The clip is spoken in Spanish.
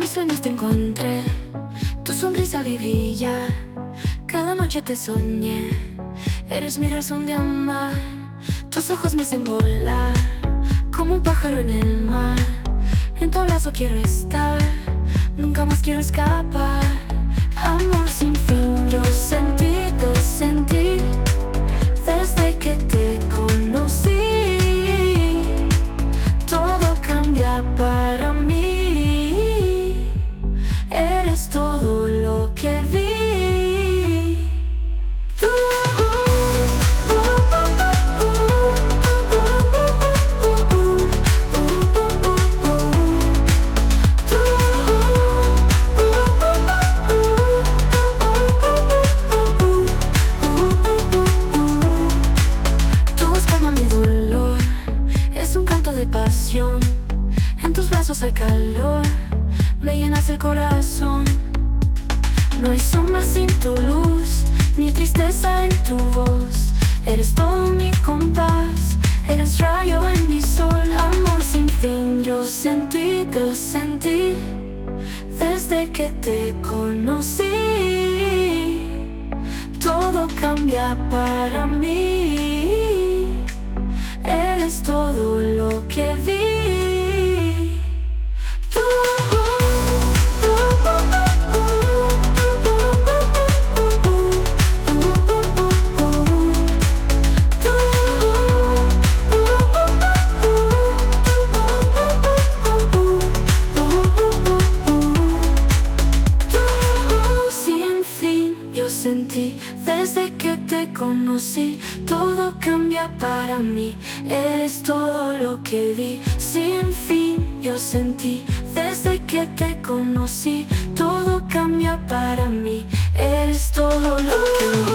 mis sueños te encontré, tu sonrisa brilla. Cada noche te soñé, eres mi razón de amar. Tus ojos me hacen volar, como un pájaro en el mar. En tu abrazo quiero estar, nunca más quiero escapar. Amor sin fin, yo sentí, te sentí desde que te conocí. Todo cambia para mí, eres todo lo que vi. Pasión, en tus brazos hay calor, me llenas el corazón. No hay sombra sin tu luz, ni tristeza en tu voz. Eres todo mi compás, eres rayo en mi sol. Amor sin fin, yo sentí, te sentí desde que te conocí. Todo cambia para mí, eres todo lo que vi. Sin fin, yo sentí desde que te conocí. Todo cambia para mí, eres todo lo que vi. Sin fin, yo sentí desde que te conocí. Todo cambia para mí, eres todo lo que vi.